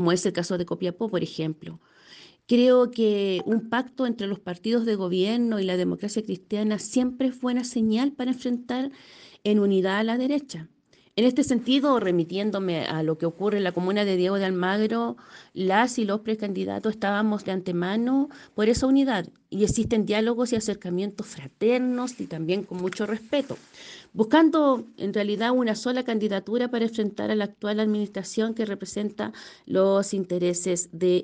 como es el caso de Copiapó, por ejemplo. Creo que un pacto entre los partidos de gobierno y la democracia cristiana siempre es buena señal para enfrentar en unidad a la derecha. En este sentido, remitiéndome a lo que ocurre en la comuna de Diego de Almagro, las y los precandidatos estábamos de antemano por esa unidad y existen diálogos y acercamientos fraternos y también con mucho respeto, buscando en realidad una sola candidatura para enfrentar a la actual administración que representa los intereses de